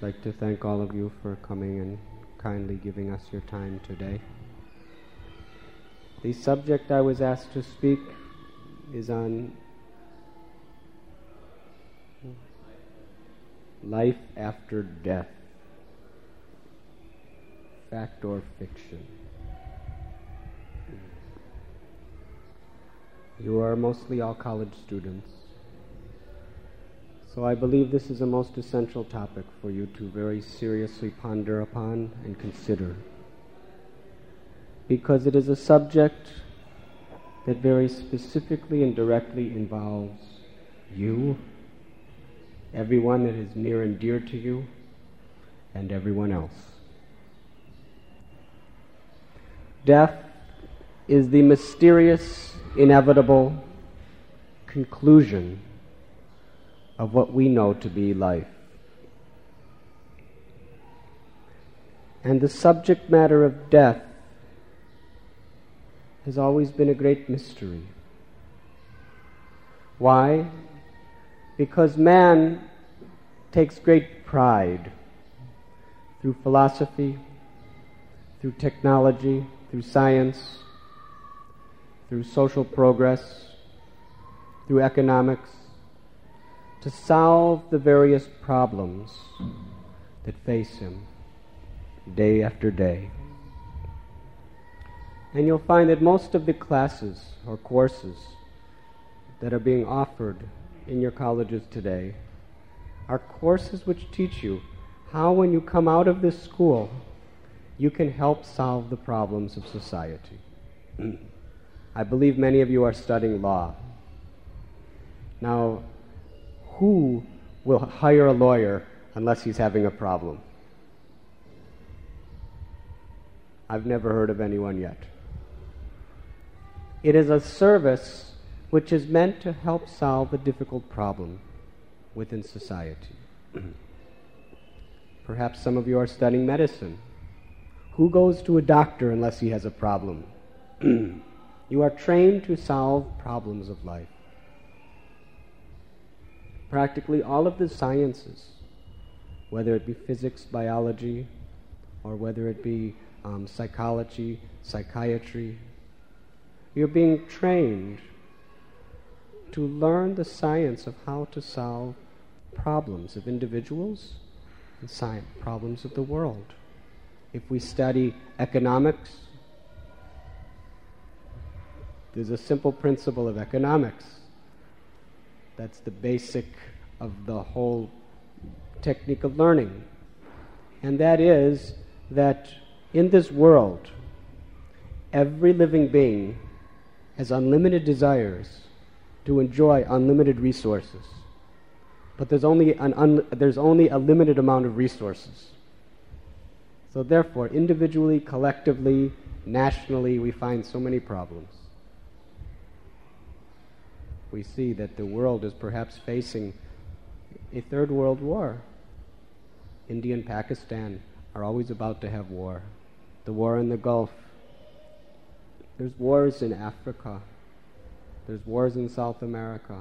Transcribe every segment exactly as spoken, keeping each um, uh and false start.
like to thank all of you for coming and kindly giving us your time today. The subject I was asked to speak is on life after death, fact or fiction. You are mostly all college students, so I believe this is a most essential topic for you to very seriously ponder upon and consider, because it is a subject that very specifically and directly involves you, everyone that is near and dear to you, and everyone else. Death is the mysterious, inevitable conclusion of what we know to be life. And the subject matter of death has always been a great mystery. Why? Because man takes great pride through philosophy, through technology, through science, through social progress, through economics, to solve the various problems that face him day after day. And you'll find that most of the classes or courses that are being offered in your colleges today are courses which teach you how, when you come out of this school, you can help solve the problems of society. I believe many of you are studying law. Now, who will hire a lawyer unless he's having a problem? I've never heard of anyone yet. It is a service which is meant to help solve a difficult problem within society. Perhaps some of you are studying medicine. Who goes to a doctor unless he has a problem? You are trained to solve problems of life. Practically all of the sciences, whether it be physics, biology, or whether it be um, psychology, psychiatry, you're being trained to learn the science of how to solve problems of individuals and science, problems of the world. If we study economics, there's a simple principle of economics. That's the basic of the whole technique of learning. And that is that in this world, every living being has unlimited desires to enjoy unlimited resources. But there's only an un- there's only a limited amount of resources. So therefore, individually, collectively, nationally, we find so many problems. We see that the world is perhaps facing a third world war. India and Pakistan are always about to have war. The war in the Gulf. There's wars in Africa. There's wars in South America.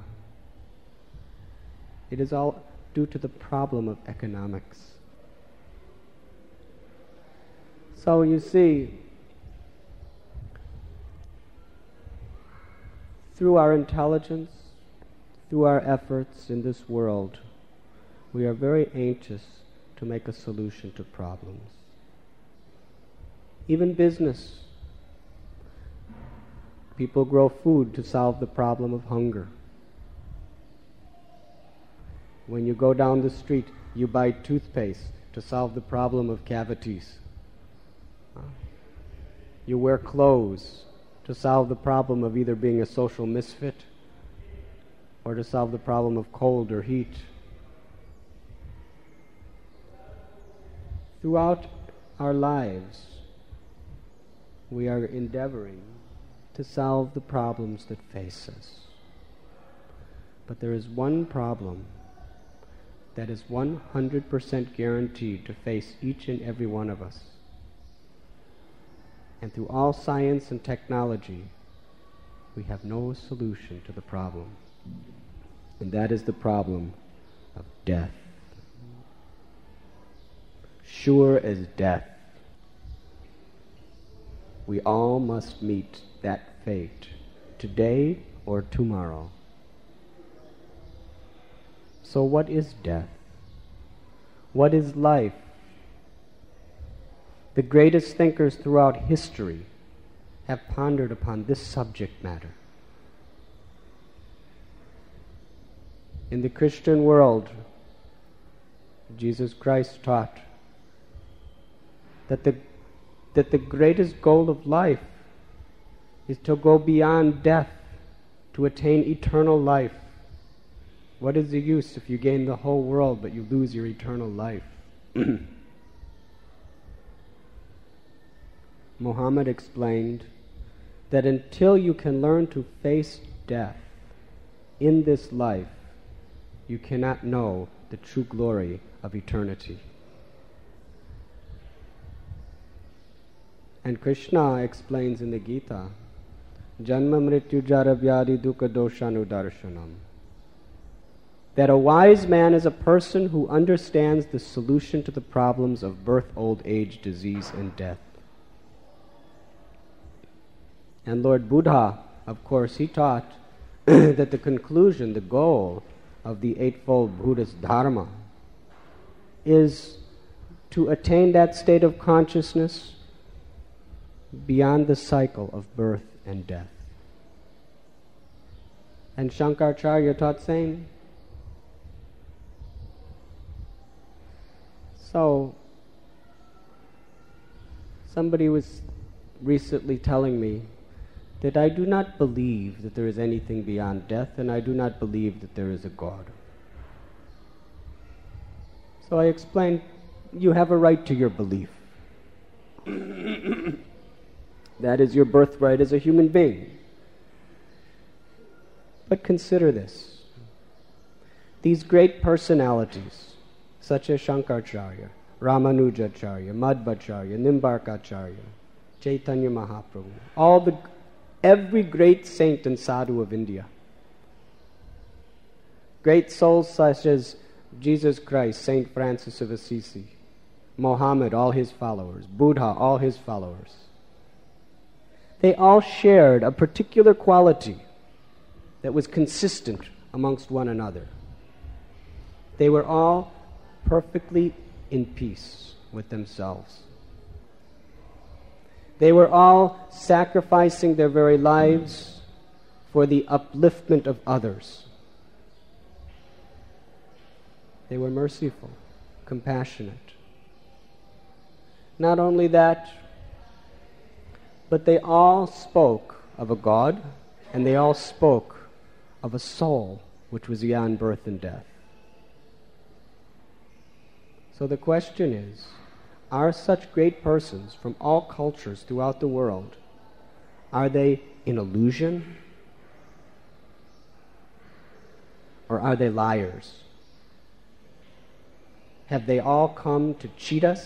It is all due to the problem of economics. So you see, through our intelligence, through our efforts in this world, we are very anxious to make a solution to problems. Even business. People grow food to solve the problem of hunger. When you go down the street, you buy toothpaste to solve the problem of cavities. You wear clothes to solve the problem of either being a social misfit or to solve the problem of cold or heat. Throughout our lives, we are endeavoring to solve the problems that face us. But there is one problem that is one hundred percent guaranteed to face each and every one of us. And through all science and technology, we have no solution to the problem. And that is the problem of death. sure as death. We all must meet that fate, today or tomorrow. So what is death? What is life? The greatest thinkers throughout history have pondered upon this subject matter. In the Christian world, Jesus Christ taught that the, that the greatest goal of life is to go beyond death, to attain eternal life. What is the use if you gain the whole world but you lose your eternal life? Muhammad explained that until you can learn to face death in this life, you cannot know the true glory of eternity. And Krishna explains in the Gita, Janma mrityu jara vyadi dukkha doshanudarshanam, that a wise man is a person who understands the solution to the problems of birth, old age, disease, and death. And Lord Buddha, of course, he taught that the conclusion, the goal of the Eightfold Buddhist Dharma is to attain that state of consciousness beyond the cycle of birth and death. And Shankaracharya taught same. So, somebody was recently telling me that I do not believe that there is anything beyond death, and I do not believe that there is a God. So I explained, you have a right to your belief. That is your birthright as a human being. But consider this. These great personalities, such as Shankaracharya, Ramanujacharya, Madhvacharya, Nimbarkacharya, Chaitanya Mahaprabhu, all the every great saint and sadhu of India, great souls such as Jesus Christ, Saint Francis of Assisi, Mohammed, all his followers, Buddha, all his followers, they all shared a particular quality that was consistent amongst one another. They were all perfectly in peace with themselves. They were all sacrificing their very lives for the upliftment of others. They were merciful, compassionate. Not only that, but they all spoke of a God, and they all spoke of a soul which was beyond birth and death. So the question is, are such great persons from all cultures throughout the world, are they in illusion? Or are they liars? Have they all come to cheat us?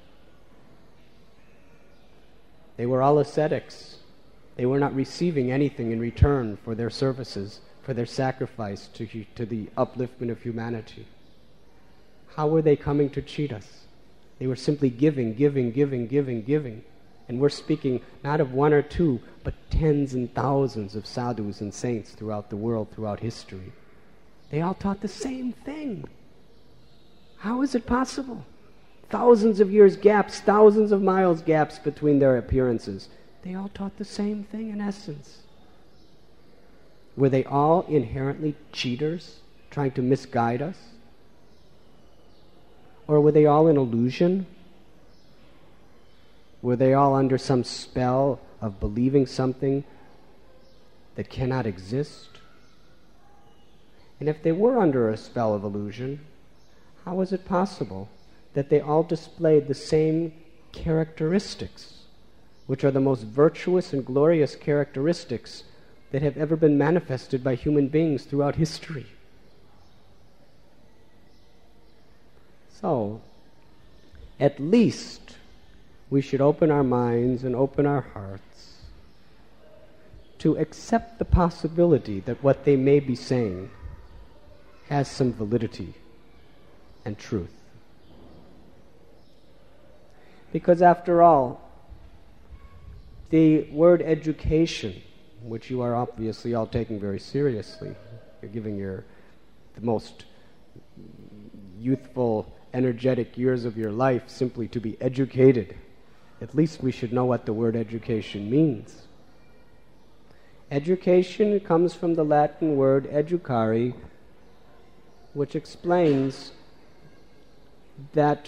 They were all ascetics. They were not receiving anything in return for their services, for their sacrifice to, to the upliftment of humanity. How were they coming to cheat us? They were simply giving, giving, giving, giving, giving. And we're speaking not of one or two, but tens and thousands of sadhus and saints throughout the world, throughout history. They all taught the same thing. How is it possible? Thousands of years gaps, thousands of miles gaps between their appearances. They all taught the same thing in essence. Were they all inherently cheaters, trying to misguide us? Or were they all in illusion? Were they all under some spell of believing something that cannot exist? And if they were under a spell of illusion, how is it possible that they all displayed the same characteristics, which are the most virtuous and glorious characteristics that have ever been manifested by human beings throughout history? So, at least we should open our minds and open our hearts to accept the possibility that what they may be saying has some validity and truth. Because after all, the word education, which you are obviously all taking very seriously, you're giving your the most youthful, energetic years of your life simply to be educated. At least we should know what the word education means. Education comes from the Latin word educare, which explains that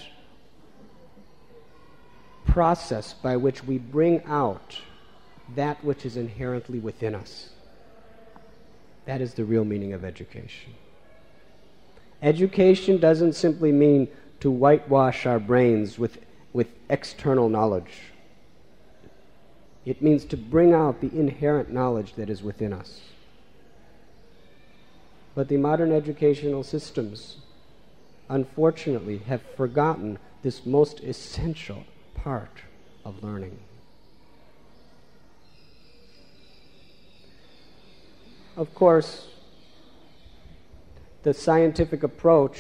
process by which we bring out that which is inherently within us. That is the real meaning of education. Education doesn't simply mean to whitewash our brains with, with external knowledge. It means to bring out the inherent knowledge that is within us. But the modern educational systems, unfortunately, have forgotten this most essential part of learning. Of course, the scientific approach,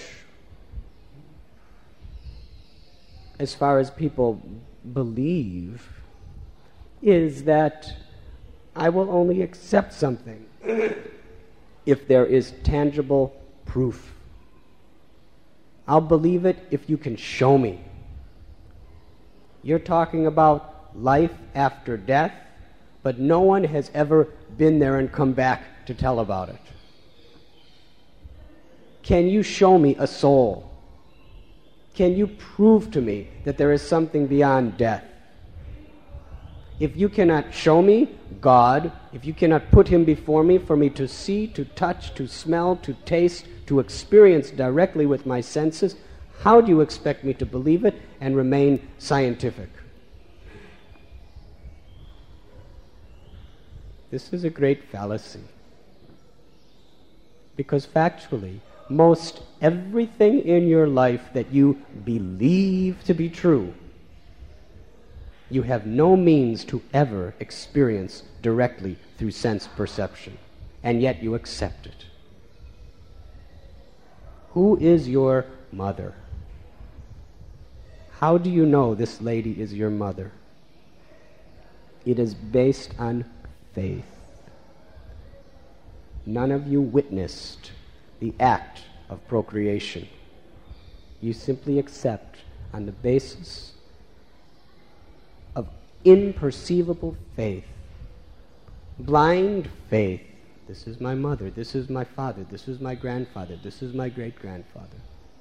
as far as people believe, is that I will only accept something if there is tangible proof. I'll believe it if you can show me. You're talking about life after death, but no one has ever been there and come back to tell about it. Can you show me a soul? Can you prove to me that there is something beyond death? If you cannot show me God, if you cannot put Him before me for me to see, to touch, to smell, to taste, to experience directly with my senses, how do you expect me to believe it and remain scientific? This is a great fallacy. Because factually, most everything in your life that you believe to be true, you have no means to ever experience directly through sense perception, and yet you accept it. Who is your mother? How do you know this lady is your mother? It is based on faith. None of you witnessed the act of procreation. You simply accept on the basis of imperceivable faith, blind faith. This is my mother, this is my father, this is my grandfather, this is my great-grandfather.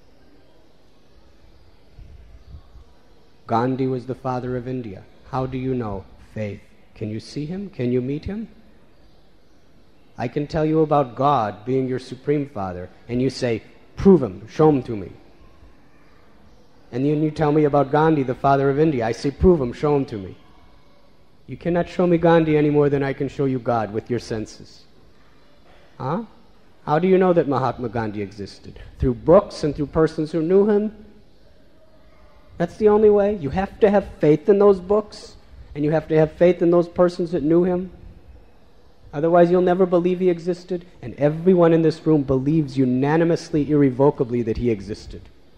Gandhi was the father of India. How do you know? Faith. Can you see him? Can you meet him? I can tell you about God being your supreme father, and you say, prove him, show him to me. And then you tell me about Gandhi, the father of India. I say, prove him, show him to me. You cannot show me Gandhi any more than I can show you God with your senses. Huh? How do you know that Mahatma Gandhi existed? Through books and through persons who knew him? That's the only way. You have to have faith in those books, and you have to have faith in those persons that knew him. Otherwise, you'll never believe he existed, and everyone in this room believes unanimously, irrevocably that he existed.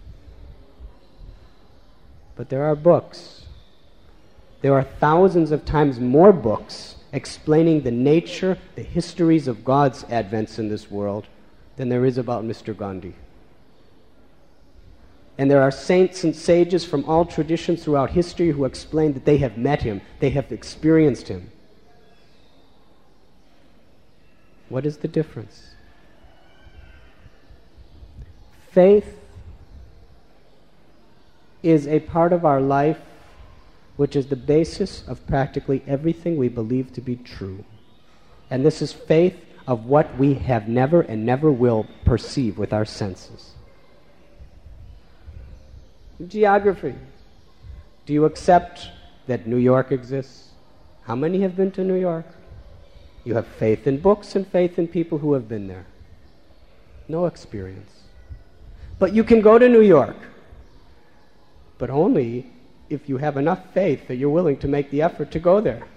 But there are books. There are thousands of times more books explaining the nature, the histories of God's advents in this world than there is about Mister Gandhi. And there are saints and sages from all traditions throughout history who explain that they have met him, they have experienced him. What is the difference? Faith is a part of our life which is the basis of practically everything we believe to be true. And this is faith of what we have never and never will perceive with our senses. Geography. Do you accept that New York exists? How many have been to New York? You have faith in books and faith in people who have been there. No experience. But you can go to New York, but only if you have enough faith that you're willing to make the effort to go there.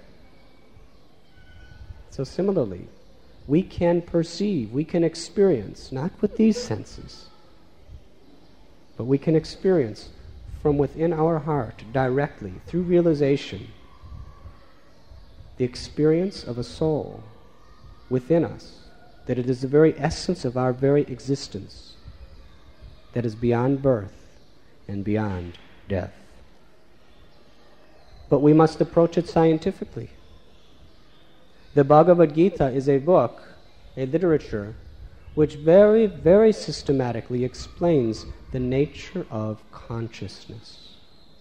So similarly, we can perceive, we can experience, not with these senses, but we can experience from within our heart directly, through realization, the experience of a soul within us, that it is the very essence of our very existence, that is beyond birth and beyond death. But we must approach it scientifically. The Bhagavad Gita is a book, a literature, which very, very systematically explains the nature of consciousness.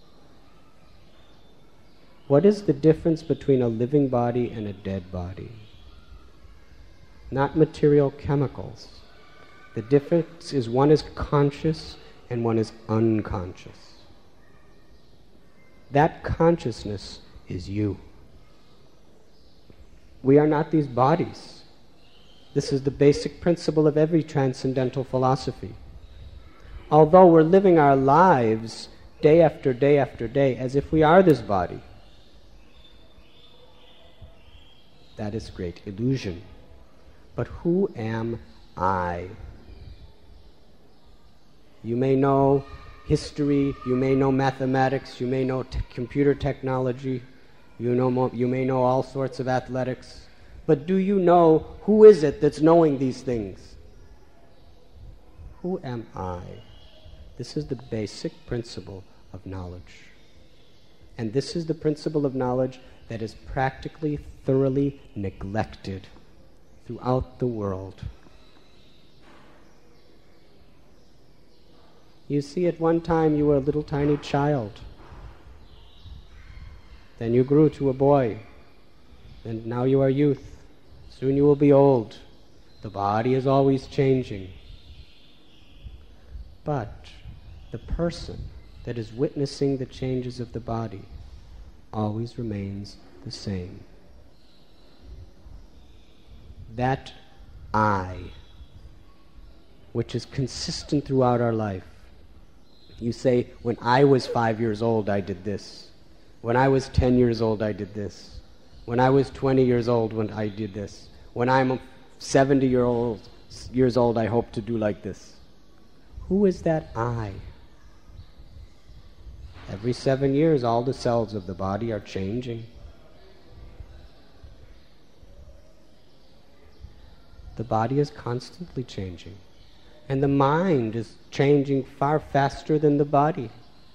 What is the difference between a living body and a dead body? Not material chemicals. The difference is one is conscious and one is unconscious. That consciousness is you. We are not these bodies. This is the basic principle of every transcendental philosophy. Although we're living our lives day after day after day as if we are this body, that is great illusion. But who am I? You may know history, you may know mathematics, you may know t- computer technology, you know mo- you may know all sorts of athletics, but do you know who is it that's knowing these things? Who am I? This is the basic principle of knowledge. And this is the principle of knowledge that is practically thoroughly neglected throughout the world. You see, at one time you were a little tiny child. Then you grew to a boy. And now you are youth. Soon you will be old. The body is always changing. But the person that is witnessing the changes of the body always remains the same. That I, which is consistent throughout our life. You say, when I was five years old, I did this. When I was ten years old, I did this. When I was twenty years old, when I did this. When I'm seventy year old, years old, I hope to do like this. Who is that I? Every seven years, all the cells of the body are changing. The body is constantly changing. And the mind is changing far faster than the body.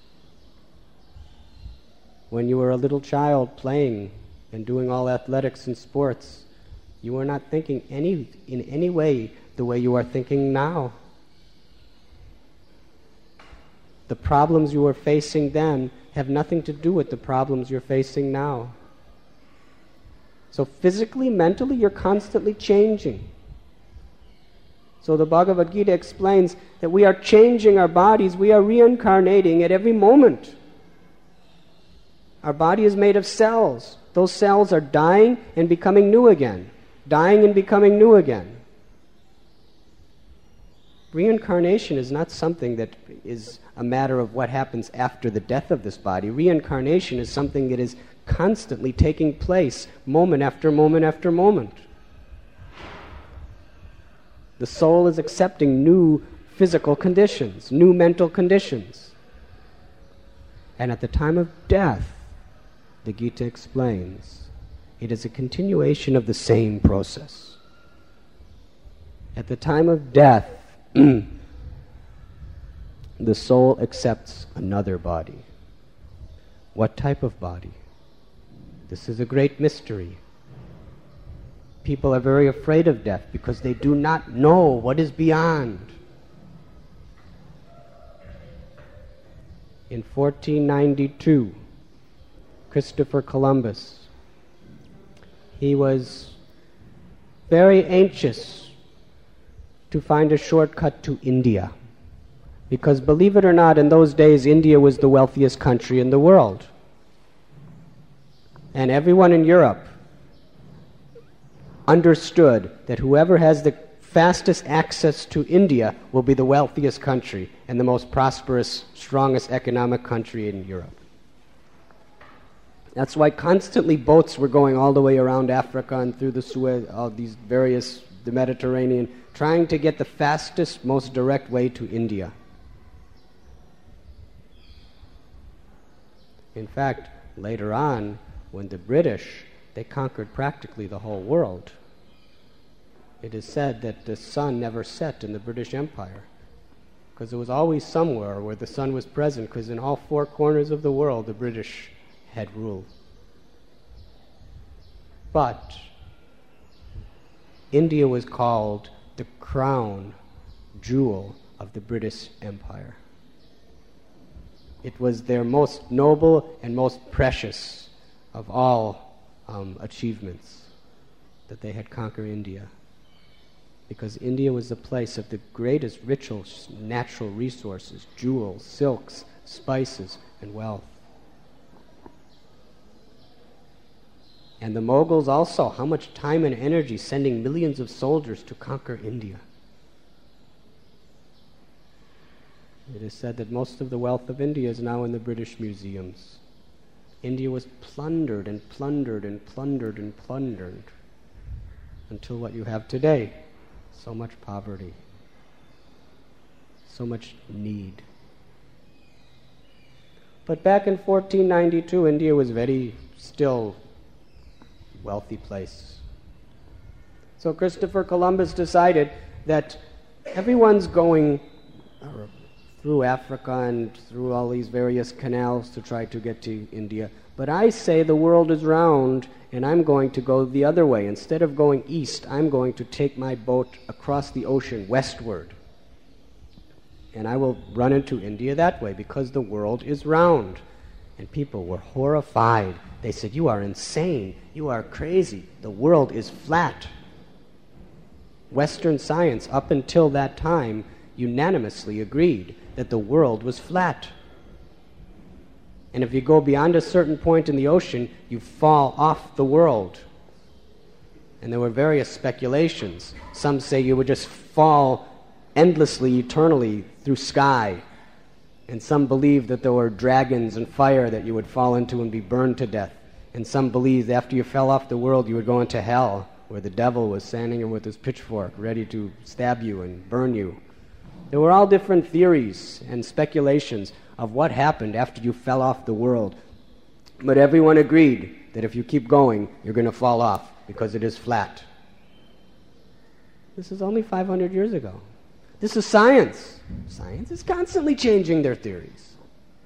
When you were a little child playing and doing all athletics and sports, you were not thinking any in any way the way you are thinking now. The problems you were facing then have nothing to do with the problems you're facing now. So physically, mentally, you're constantly changing. So the Bhagavad Gita explains that we are changing our bodies, we are reincarnating at every moment. Our body is made of cells. Those cells are dying and becoming new again. Dying and becoming new again. Reincarnation is not something that is a matter of what happens after the death of this body. Reincarnation is something that is constantly taking place, moment after moment after moment. The soul is accepting new physical conditions, new mental conditions. And at the time of death, the Gita explains, it is a continuation of the same process. At the time of death, the soul accepts another body. What type of body? This is a great mystery. People are very afraid of death because they do not know what is beyond. In fourteen ninety-two, Christopher Columbus, he was very anxious to find a shortcut to India. Because believe it or not, in those days, India was the wealthiest country in the world. And everyone in Europe understood that whoever has the fastest access to India will be the wealthiest country and the most prosperous, strongest economic country in Europe. That's why constantly boats were going all the way around Africa and through the Suez, all these various, the Mediterranean, trying to get the fastest, most direct way to India. In fact, later on, when the British, they conquered practically the whole world. It is said that the sun never set in the British Empire, because there was always somewhere where the sun was present, because in all four corners of the world the British had ruled. But India was called the crown jewel of the British Empire. It was their most noble and most precious of all um, achievements, that they had conquered India. Because India was the place of the greatest ritual natural resources, jewels, silks, spices, and wealth. And the Mughals also, how much time and energy sending millions of soldiers to conquer India. It is said that most of the wealth of India is now in the British museums. India was plundered and plundered and plundered and plundered until what you have today. So much poverty, so much need. But back in fourteen ninety-two, India was very still wealthy place. So Christopher Columbus decided that everyone's going through Africa and through all these various canals to try to get to India. But I say the world is round, and I'm going to go the other way. Instead of going east, I'm going to take my boat across the ocean westward. And I will run into India that way, because the world is round. And people were horrified. They said, "You are insane. You are crazy. The world is flat." Western science, up until that time, unanimously agreed that the world was flat. And if you go beyond a certain point in the ocean, you fall off the world. And there were various speculations. Some say you would just fall endlessly, eternally through sky. And some believe that there were dragons and fire that you would fall into and be burned to death. And some believe that after you fell off the world, you would go into hell, where the devil was standing there with his pitchfork, ready to stab you and burn you. There were all different theories and speculations of what happened after you fell off the world. But everyone agreed that if you keep going, you're going to fall off, because it is flat. This is only five hundred years ago. This is science. Science is constantly changing their theories,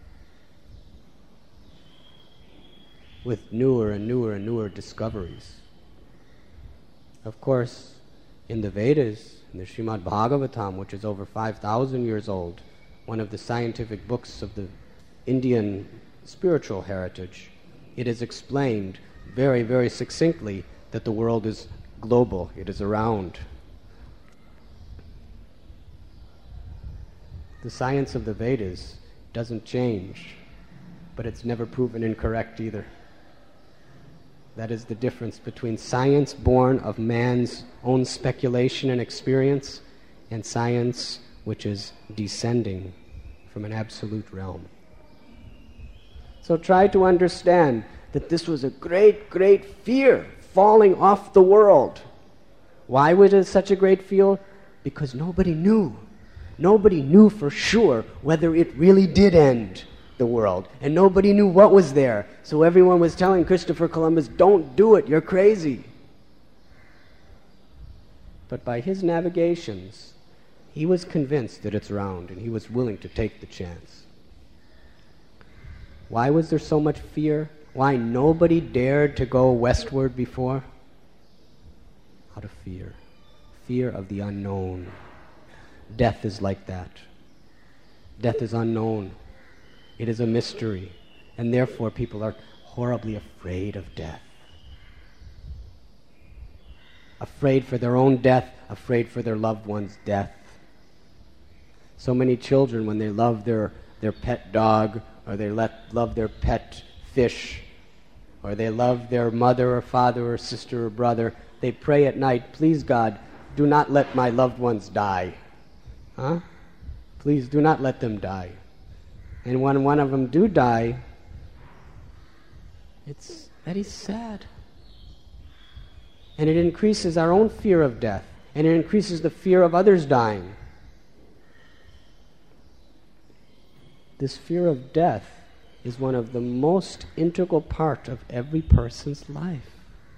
with newer and newer and newer discoveries. Of course, in the Vedas, in the Srimad Bhagavatam, which is over five thousand years old, one of the scientific books of the Indian spiritual heritage, it is explained very, very succinctly that the world is global, it is around. The science of the Vedas doesn't change, but it's never proven incorrect either. That is the difference between science born of man's own speculation and experience, and science which is descending from an absolute realm. So try to understand that this was a great, great fear, falling off the world. Why was it such a great fear? Because nobody knew. Nobody knew for sure whether it really did end the world. And nobody knew what was there. So everyone was telling Christopher Columbus, "Don't do it, you're crazy." But by his navigations, he was convinced that it's round, and he was willing to take the chance. Why was there so much fear? Why nobody dared to go westward before? Out of fear. Fear of the unknown. Death is like that. Death is unknown. It is a mystery, and therefore people are horribly afraid of death. Afraid for their own death, afraid for their loved one's death. So many children, when they love their, their pet dog, or they let, love their pet fish, or they love their mother or father or sister or brother, they pray at night, "Please God, do not let my loved ones die." Huh? Please do not let them die. And when one of them do die, it's very sad. And it increases our own fear of death, and it increases the fear of others dying. This fear of death is one of the most integral part of every person's life.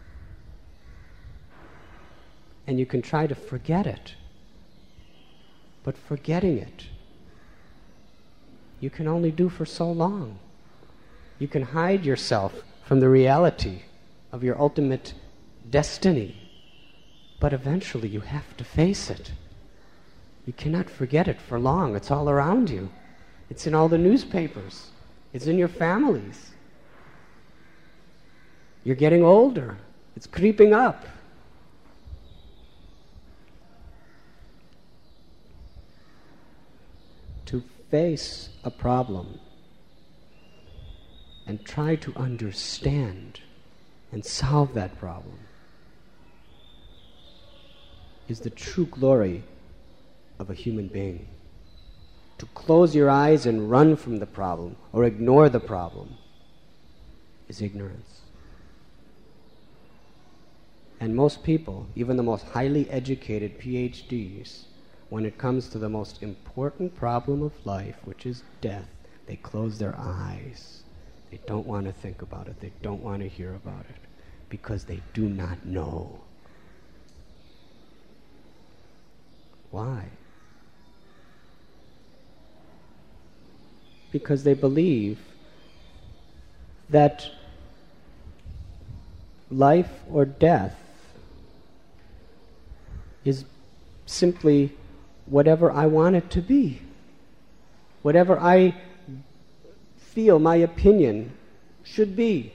And you can try to forget it, but forgetting it, you can only do for so long. You can hide yourself from the reality of your ultimate destiny, but eventually you have to face it. You cannot forget it for long. It's all around you. It's in all the newspapers. It's in your families. You're getting older. It's creeping up. To face a problem and try to understand and solve that problem is the true glory of a human being. To close your eyes and run from the problem or ignore the problem is ignorance. And most people, even the most highly educated P H Ds, when it comes to the most important problem of life, which is death, they close their eyes. They don't want to think about it. They don't want to hear about it because they do not know. Why? Because they believe that life or death is simply whatever I want it to be. Whatever I feel my opinion should be.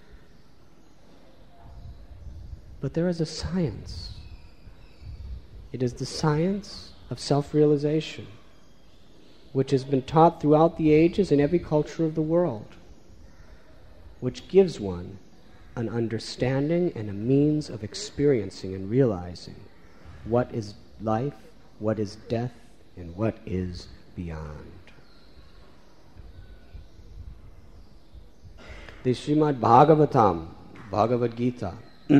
But there is a science. It is the science of self-realization, which has been taught throughout the ages in every culture of the world, which gives one an understanding and a means of experiencing and realizing what is life, what is death, and what is beyond. The Srimad Bhagavatam, Bhagavad Gita,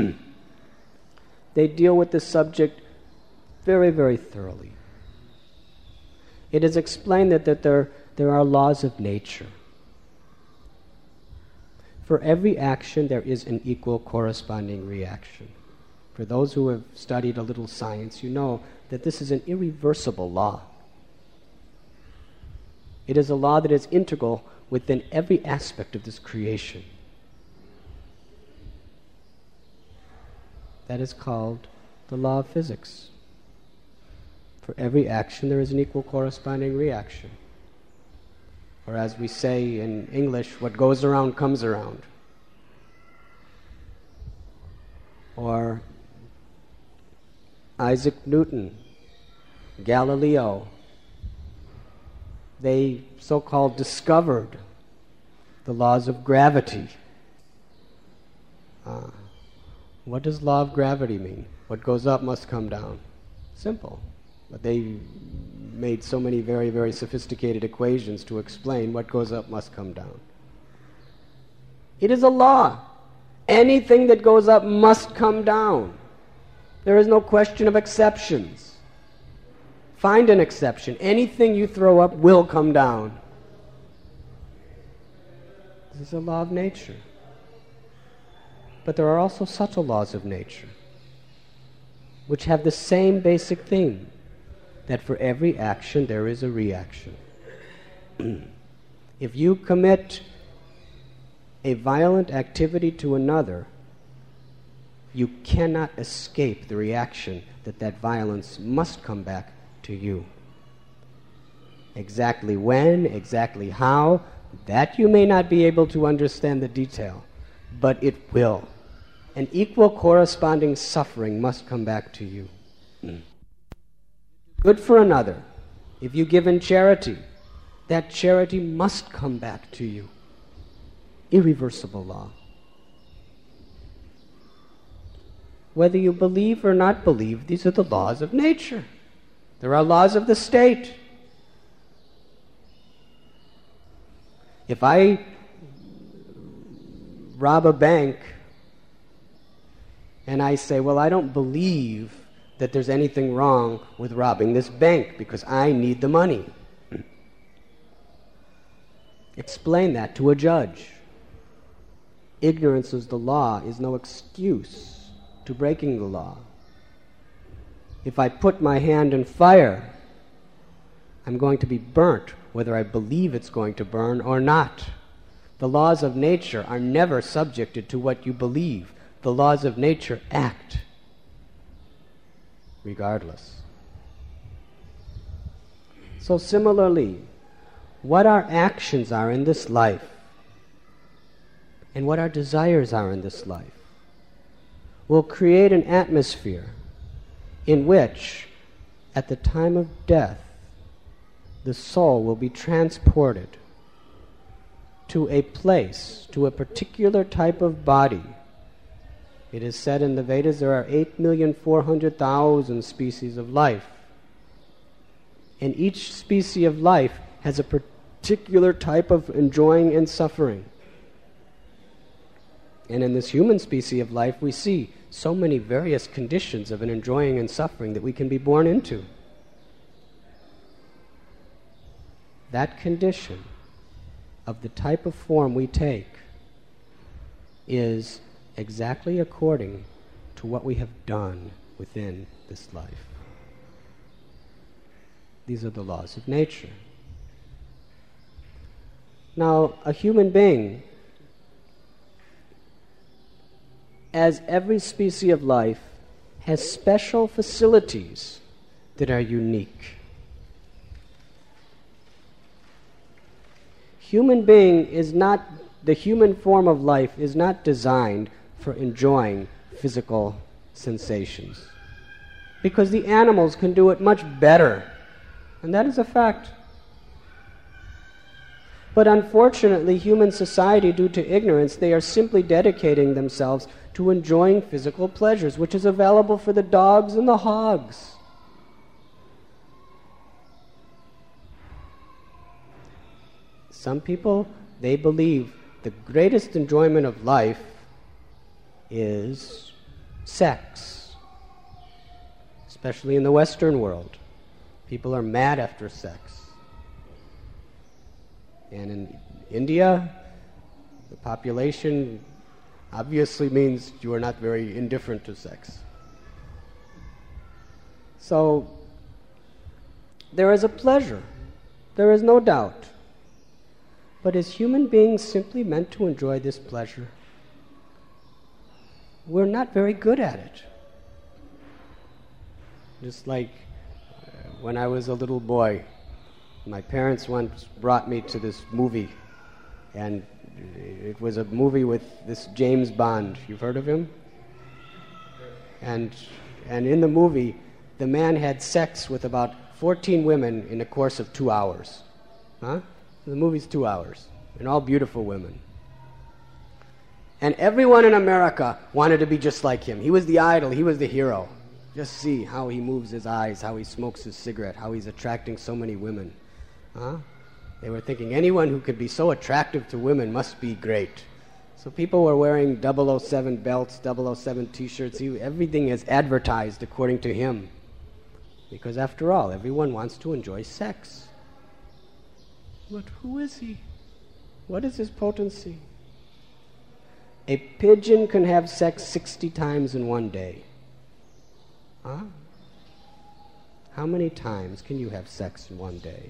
they deal with this subject very, very thoroughly. It is explained that, that there, there are laws of nature. For every action, there is an equal corresponding reaction. For those who have studied a little science, you know that this is an irreversible law. It is a law that is integral within every aspect of this creation. That is called the law of physics. For every action, there is an equal corresponding reaction. Or as we say in English, what goes around comes around. Or Isaac Newton, Galileo, they so-called discovered the laws of gravity. Uh, what does law of gravity mean? What goes up must come down. Simple. But they made so many very, very sophisticated equations to explain what goes up must come down. It is a law. Anything that goes up must come down. There is no question of exceptions. Find an exception. Anything you throw up will come down. This is a law of nature. But there are also subtle laws of nature, which have the same basic theme, that for every action there is a reaction. If you commit a violent activity to another, you cannot escape the reaction that that violence must come back to you. Exactly when, exactly how, that you may not be able to understand the detail, but it will. An equal corresponding suffering must come back to you. Good for another. If you give in charity, that charity must come back to you. Irreversible law. Whether you believe or not believe, these are the laws of nature. There are laws of the state. If I rob a bank and I say, well, I don't believe that there's anything wrong with robbing this bank because I need the money. explain that to a judge. Ignorance of the law is no excuse to breaking the law. If I put my hand in fire, I'm going to be burnt, whether I believe it's going to burn or not. The laws of nature are never subjected to what you believe. The laws of nature act regardless. So similarly, what our actions are in this life and what our desires are in this life will create an atmosphere in which, at the time of death, the soul will be transported to a place, to a particular type of body. It is said in the Vedas there are eight million four hundred thousand species of life. And each species of life has a particular type of enjoying and suffering. And in this human species of life, we see so many various conditions of an enjoying and suffering that we can be born into. That condition of the type of form we take is exactly according to what we have done within this life. These are the laws of nature. Now, a human being, as every species of life, has special facilities that are unique. Human being is not, the human form of life is not designed for enjoying physical sensations, because the animals can do it much better, and that is a fact. But unfortunately, human society, due to ignorance, they are simply dedicating themselves to enjoying physical pleasures, which is available for the dogs and the hogs. Some people, they believe the greatest enjoyment of life is sex, especially in the Western world. People are mad after sex. And in India, the population obviously means you are not very indifferent to sex. So, there is a pleasure. There is no doubt. But is human beings simply meant to enjoy this pleasure? We're not very good at it. Just like uh, when I was a little boy, my parents once brought me to this movie, and it was a movie with this James Bond. You've heard of him? And and in the movie, the man had sex with about fourteen women in the course of two hours. Huh? The movie's two hours, and all beautiful women. And everyone in America wanted to be just like him. He was the idol, he was the hero. Just see how he moves his eyes, how he smokes his cigarette, how he's attracting so many women. Huh? They were thinking anyone who could be so attractive to women must be great. So people were wearing double oh seven belts, double oh seven t-shirts. He, everything is advertised according to him. Because after all, everyone wants to enjoy sex. But who is he? What is his potency? A pigeon can have sex sixty times in one day. Huh? How many times can you have sex in one day?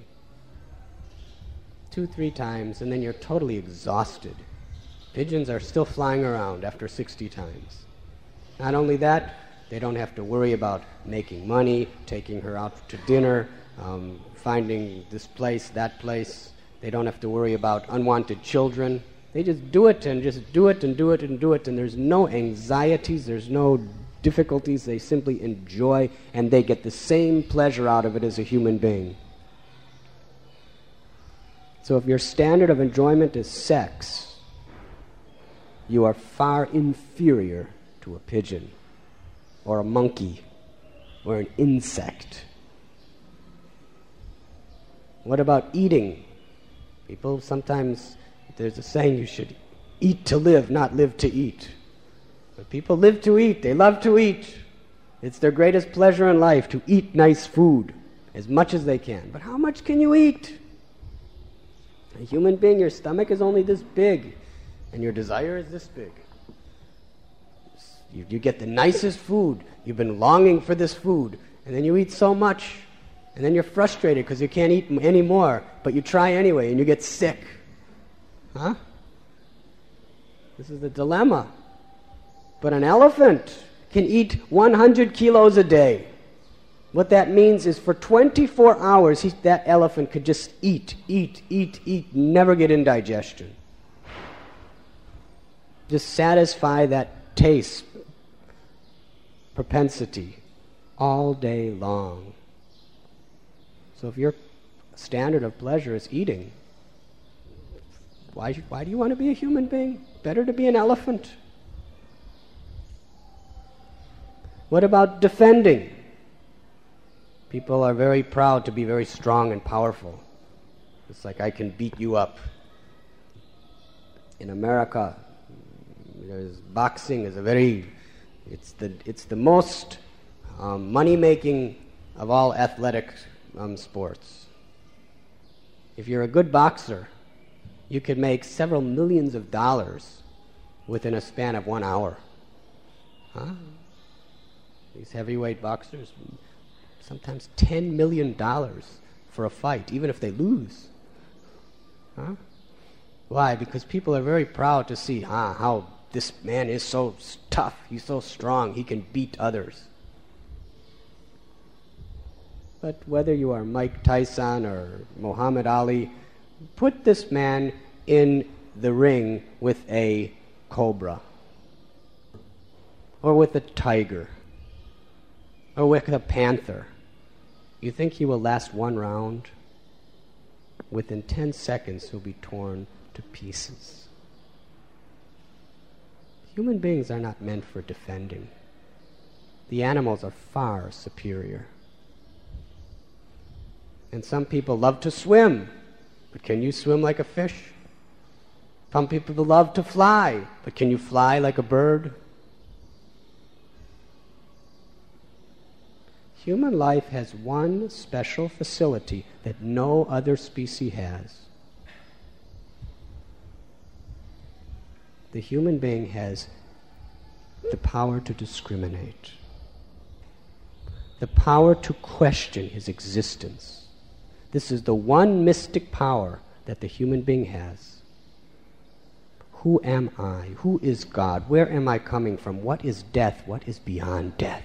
Two, three times, and then you're totally exhausted. Pigeons are still flying around after sixty times. Not only that, they don't have to worry about making money, taking her out to dinner, um, finding this place, that place. They don't have to worry about unwanted children. They just do it and just do it and do it and do it, and there's no anxieties, there's no difficulties. They simply enjoy, and they get the same pleasure out of it as a human being. So if your standard of enjoyment is sex, you are far inferior to a pigeon or a monkey or an insect. What about eating? People sometimes, there's a saying, you should eat to live, not live to eat. But people live to eat. They love to eat. It's their greatest pleasure in life to eat nice food as much as they can. But how much can you eat? A human being, your stomach is only this big, and your desire is this big. You, you get the nicest food. You've been longing for this food, and then you eat so much, and then you're frustrated because you can't eat any more, but you try anyway, and you get sick. Huh? This is the dilemma. But an elephant can eat one hundred kilos a day. What that means is for twenty-four hours, he, that elephant could just eat, eat, eat, eat, never get indigestion. Just satisfy that taste, propensity, all day long. So if your standard of pleasure is eating, why, why do you want to be a human being? Better to be an elephant. What about defending? People are very proud to be very strong and powerful. It's like, I can beat you up. In America, there's boxing is a very, it's the it's the most um, money-making of all athletic um, sports. If you're a good boxer, you could make several millions of dollars within a span of one hour. Huh? These heavyweight boxers, sometimes ten million dollars for a fight, even if they lose. Huh? Why? Because people are very proud to see ah, how this man is so tough, he's so strong, he can beat others. But whether you are Mike Tyson or Muhammad Ali, put this man in the ring with a cobra, or with a tiger, or with a panther. You think he will last one round? Within ten seconds, he'll be torn to pieces. Human beings are not meant for defending. The animals are far superior. And some people love to swim, but can you swim like a fish? Some people love to fly, but can you fly like a bird? Human life has one special facility that no other species has. The human being has the power to discriminate, the power to question his existence. This is the one mystic power that the human being has. Who am I? Who is God? Where am I coming from? What is death? What is beyond death?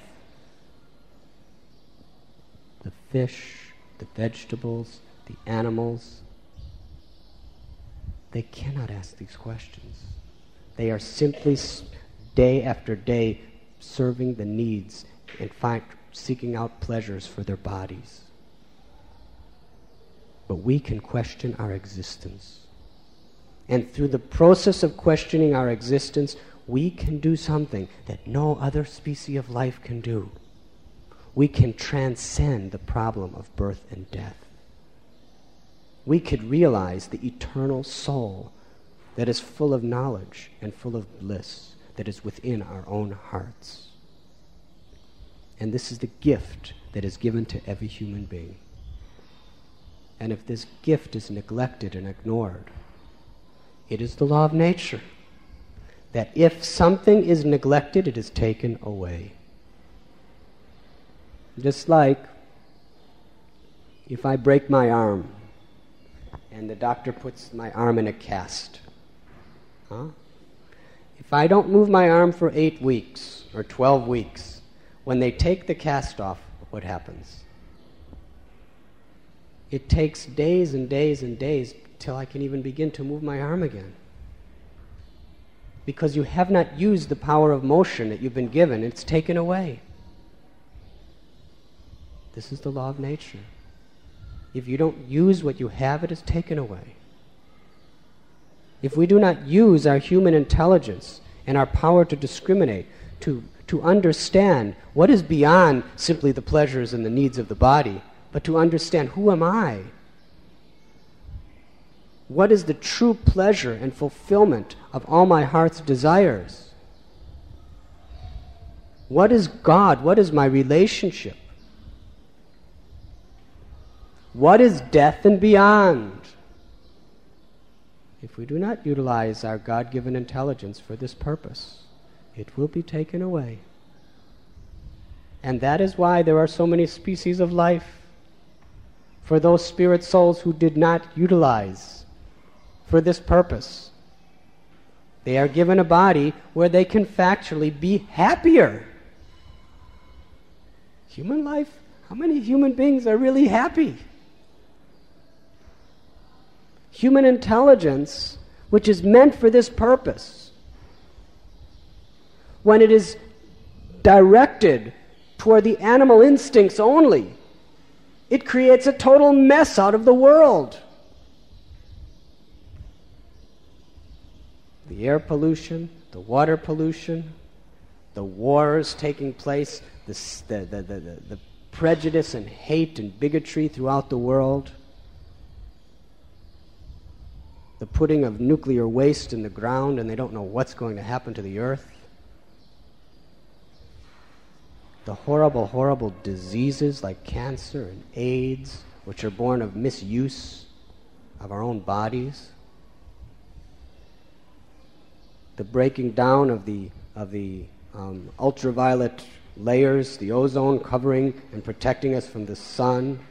The fish, the vegetables, the animals, they cannot ask these questions. They are simply, day after day, serving the needs and find, seeking out pleasures for their bodies. But we can question our existence. And through the process of questioning our existence, we can do something that no other species of life can do. We can transcend the problem of birth and death. We could realize the eternal soul that is full of knowledge and full of bliss that is within our own hearts. And this is the gift that is given to every human being. And if this gift is neglected and ignored, it is the law of nature that if something is neglected, it is taken away. Just like if I break my arm and the doctor puts my arm in a cast. Huh? If I don't move my arm for eight weeks or twelve weeks, when they take the cast off, what happens? It takes days and days and days till I can even begin to move my arm again. Because you have not used the power of motion that you've been given. It's taken away. This is the law of nature. If you don't use what you have, it is taken away. If we do not use our human intelligence and our power to discriminate, to, to understand what is beyond simply the pleasures and the needs of the body, but to understand, who am I? What is the true pleasure and fulfillment of all my heart's desires? What is God? What is my relationship? What is death and beyond? if we do not utilize our God-given intelligence for this purpose, it will be taken away. And that is why there are so many species of life for those spirit souls who did not utilize for this purpose. They are given a body where they can factually be happier. Human life, how many human beings are really happy? Human intelligence, which is meant for this purpose, when it is directed toward the animal instincts only, it creates a total mess out of the world. The air pollution, the water pollution, the wars taking place, the, the, the, the, the prejudice and hate and bigotry throughout the world, the putting of nuclear waste in the ground and they don't know what's going to happen to the earth, the horrible, horrible diseases like cancer and AIDS, which are born of misuse of our own bodies, the breaking down of the of the um, ultraviolet layers, the ozone covering and protecting us from the sun.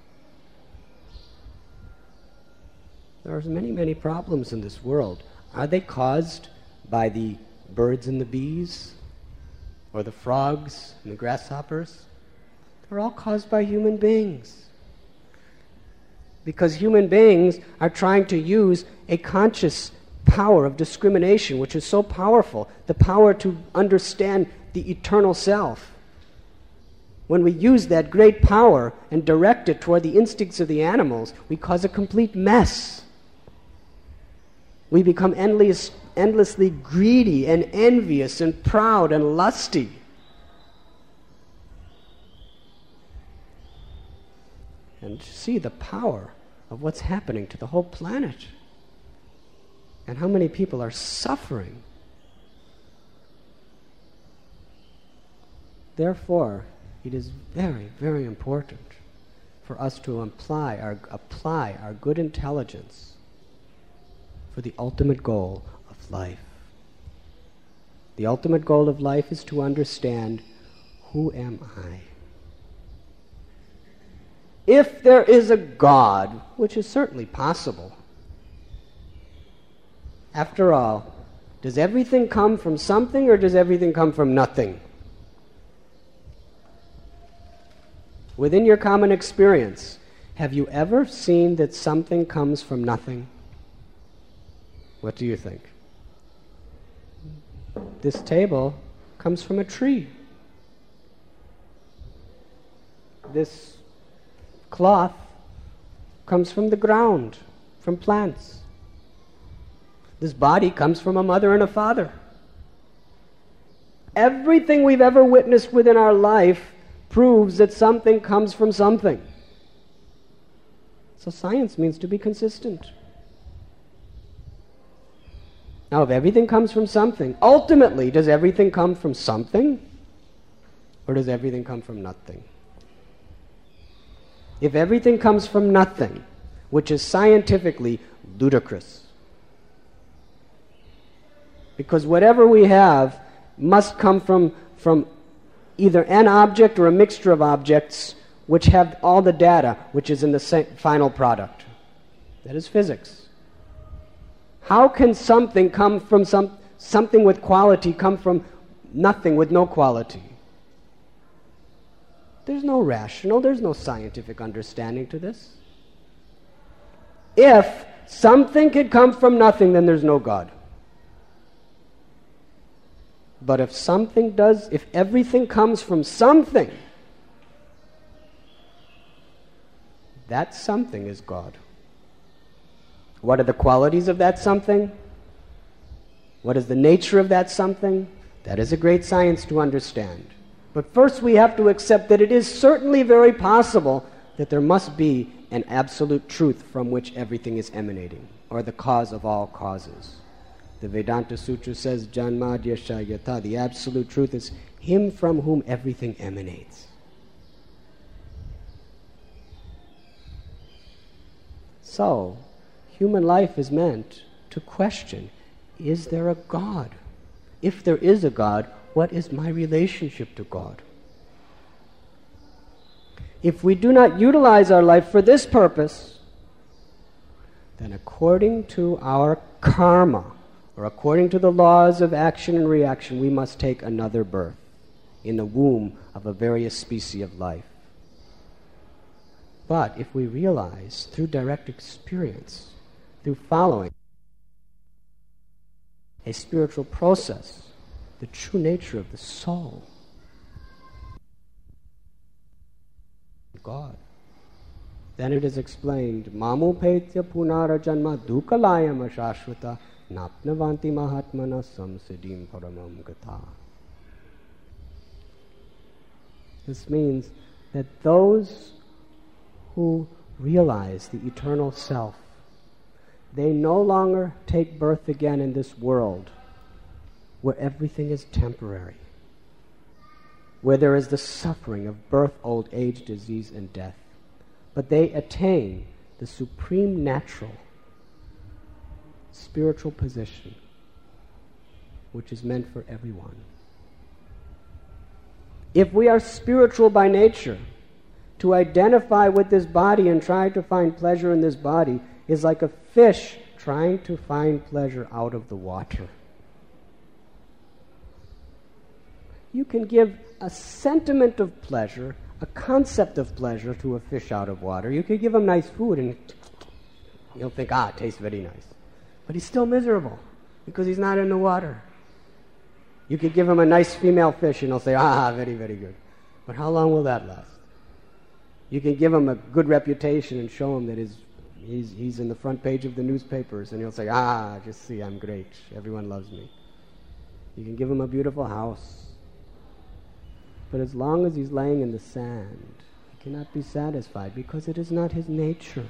There are many, many problems in this world. Are they caused by the birds and the bees, or the frogs and the grasshoppers? They're all caused by human beings. Because human beings are trying to use a conscious power of discrimination, which is so powerful, the power to understand the eternal self. When we use that great power and direct it toward the instincts of the animals, we cause a complete mess. We become endless, endlessly greedy and envious and proud and lusty. And see the power of what's happening to the whole planet. And how many people are suffering. Therefore, it is very, very important for us to apply our, apply our good intelligence for the ultimate goal of life. The ultimate goal of life is to understand, who am I? If there is a God, which is certainly possible, after all, does everything come from something or does everything come from nothing? Within your common experience, have you ever seen that something comes from nothing? What do you think? This table comes from a tree. This cloth comes from the ground, from plants. This body comes from a mother and a father. Everything we've ever witnessed within our life proves that something comes from something. So science means to be consistent. Now, if everything comes from something, ultimately, does everything come from something? Or does everything come from nothing? If everything comes from nothing, which is scientifically ludicrous, because whatever we have must come from, from either an object or a mixture of objects which have all the data which is in the final product. That is physics. How can something come from some, something with quality come from nothing with no quality? There's no rational, there's no scientific understanding to this. If something could come from nothing, then there's no God. But if something does, if everything comes from something, that something is God. What are the qualities of that something? What is the nature of that something? That is a great science to understand. But first we have to accept that it is certainly very possible that there must be an absolute truth from which everything is emanating, or the cause of all causes. The Vedanta Sutra says, Janmadhyasya yatha, the absolute truth is him from whom everything emanates. So, human life is meant to question, is there a God? If there is a God, what is my relationship to God? If we do not utilize our life for this purpose, then according to our karma, or according to the laws of action and reaction, we must take another birth in the womb of a various species of life. But if we realize through direct experience, through following a spiritual process, the true nature of the soul, God, then it is explained, Mamu Petya Punara Janma Dukalayam Ashashvata Napnavanti Mahatmana Samsiddhim Paramam Gata. This means that those who realize the eternal self, they no longer take birth again in this world where everything is temporary, where there is the suffering of birth, old age, disease, and death. But they attain the supreme natural spiritual position which is meant for everyone. If we are spiritual by nature, to identify with this body and try to find pleasure in this body is like a fish trying to find pleasure out of the water. You can give a sentiment of pleasure, a concept of pleasure to a fish out of water. You could give him nice food and he'll think, ah, it tastes very nice. But he's still miserable because he's not in the water. You could give him a nice female fish and he'll say, ah, very, very good. But how long will that last? You can give him a good reputation and show him that his, he's, he's in the front page of the newspapers, and he'll say, ah, just see, I'm great. Everyone loves me. You can give him a beautiful house. But as long as he's laying in the sand, he cannot be satisfied because it is not his nature.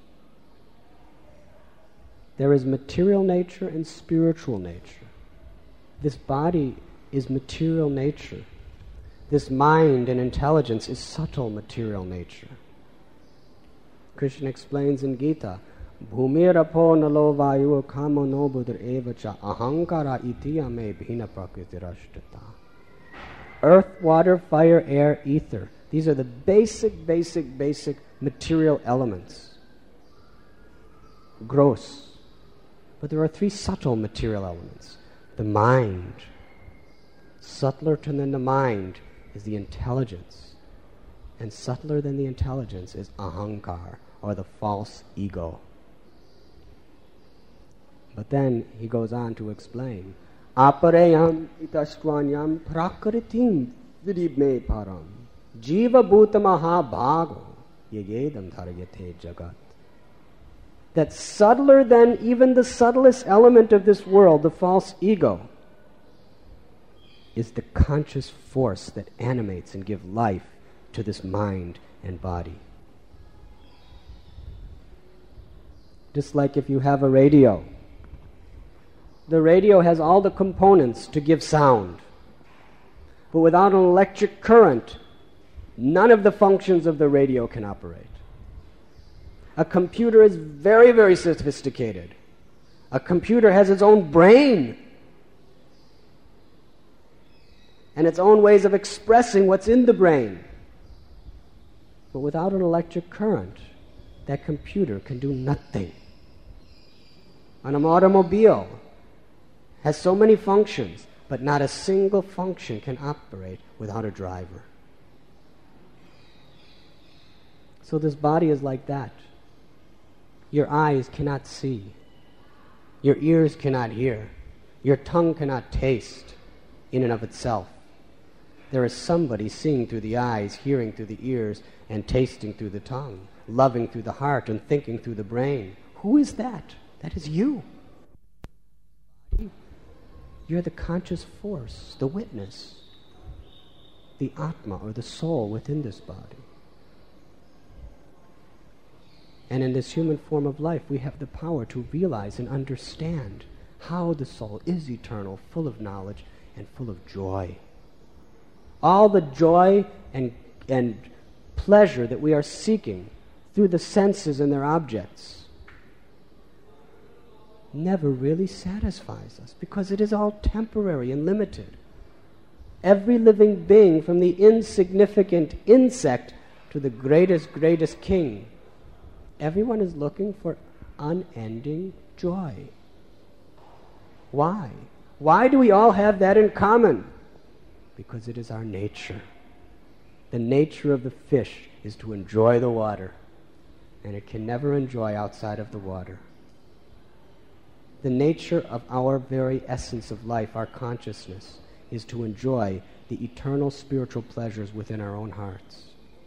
There is material nature and spiritual nature. This body is material nature. This mind and intelligence is subtle material nature. Krishna explains in Gita, Bhumirapo nalo vayu kamo no buddha evacha ahankara itiyame bhina prakritirashtata. Earth, water, fire, air, ether. These are the basic, basic, basic material elements. Gross. But there are three subtle material elements. The mind. Subtler than the mind is the intelligence. And subtler than the intelligence is ahankar, or the false ego. But then he goes on to explain, Apareyam itashtvanyam prakritim vidibme param jiva bhutamaha bhago yayedam dharayate jagat. That subtler than even the subtlest element of this world, the false ego, is the conscious force that animates and gives life to this mind and body. Just like if you have a radio. The radio has all the components to give sound. But without an electric current, none of the functions of the radio can operate. A computer is very, very sophisticated. A computer has its own brain and its own ways of expressing what's in the brain. But without an electric current, that computer can do nothing. An automobile has so many functions, but not a single function can operate without a driver. So this body is like that. Your eyes cannot see. Your ears cannot hear. Your tongue cannot taste in and of itself. There is somebody seeing through the eyes, hearing through the ears, and tasting through the tongue, loving through the heart, and thinking through the brain. Who is that? That is you. You're the conscious force, the witness, the Atma, or the soul within this body. And in this human form of life, we have the power to realize and understand how the soul is eternal, full of knowledge, and full of joy. All the joy and, and pleasure that we are seeking through the senses and their objects never really satisfies us because it is all temporary and limited. Every living being, from the insignificant insect to the greatest, greatest king, everyone is looking for unending joy. Why? Why do we all have that in common? Because it is our nature. The nature of the fish is to enjoy the water, and it can never enjoy outside of the water. The nature of our very essence of life, our consciousness, is to enjoy the eternal spiritual pleasures within our own hearts.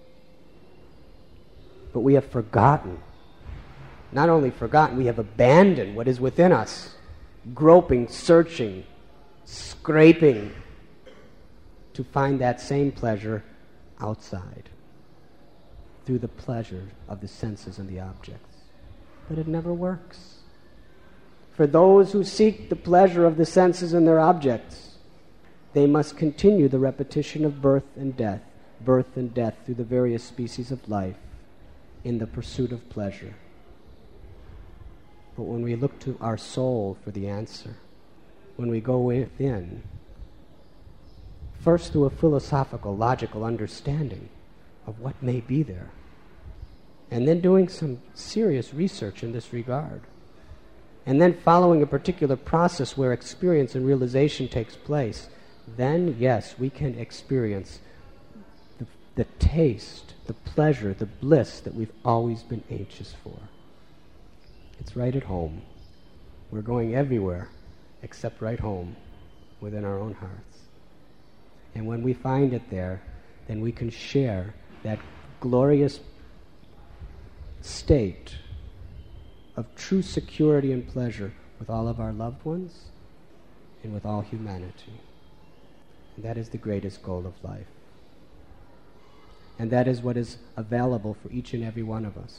But we have forgotten, not only forgotten, we have abandoned what is within us, groping, searching, scraping to find that same pleasure outside through the pleasure of the senses and the objects. But it never works. For those who seek the pleasure of the senses and their objects, they must continue the repetition of birth and death, birth and death through the various species of life in the pursuit of pleasure. But when we look to our soul for the answer, when we go within, first through a philosophical, logical understanding of what may be there, and then doing some serious research in this regard, and then following a particular process where experience and realization takes place, then, yes, we can experience the, the taste, the pleasure, the bliss that we've always been anxious for. It's right at home. We're going everywhere except right home within our own hearts. And when we find it there, then we can share that glorious state of true security and pleasure with all of our loved ones and with all humanity. And that is the greatest goal of life. And that is what is available for each and every one of us.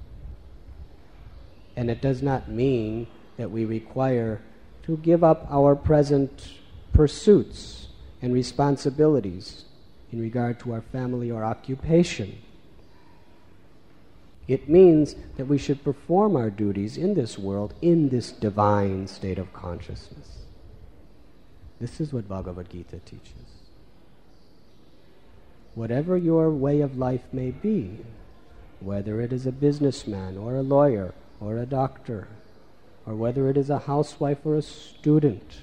And it does not mean that we require to give up our present pursuits and responsibilities in regard to our family or occupation. It means that we should perform our duties in this world in this divine state of consciousness. This is what Bhagavad Gita teaches. Whatever your way of life may be, whether it is a businessman or a lawyer or a doctor, or whether it is a housewife or a student,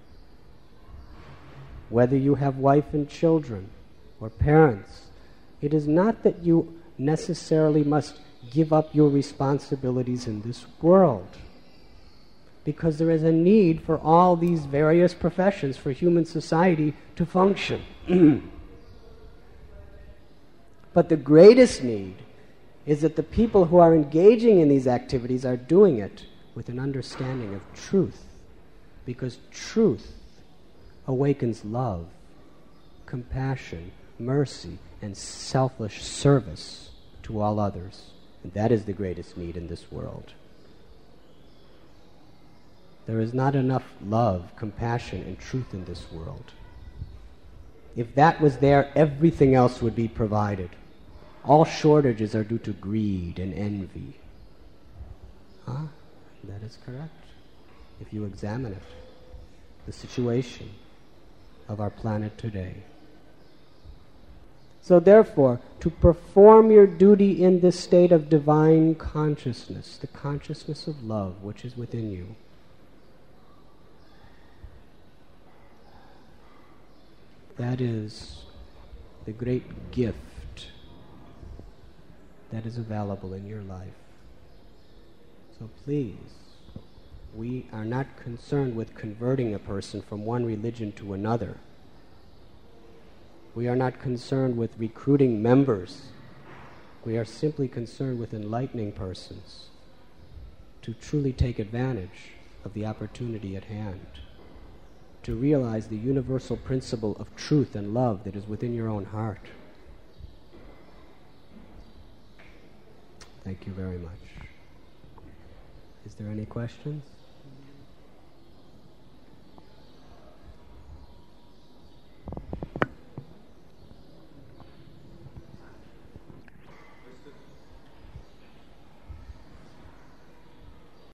whether you have wife and children or parents, it is not that you necessarily must give up your responsibilities in this world, because there is a need for all these various professions for human society to function. But the greatest need is that the people who are engaging in these activities are doing it with an understanding of truth, because truth awakens love, compassion, mercy, and selfless service to all others. And that is the greatest need in this world. There is not enough love, compassion, and truth in this world. If that was there, everything else would be provided. All shortages are due to greed and envy. Huh? That is correct. If you examine it, the situation of our planet today. So therefore, to perform your duty in this state of divine consciousness, the consciousness of love which is within you, that is the great gift that is available in your life. So please, we are not concerned with converting a person from one religion to another. We are not concerned with recruiting members. We are simply concerned with enlightening persons to truly take advantage of the opportunity at hand, to realize the universal principle of truth and love that is within your own heart. Thank you very much. Is there any questions?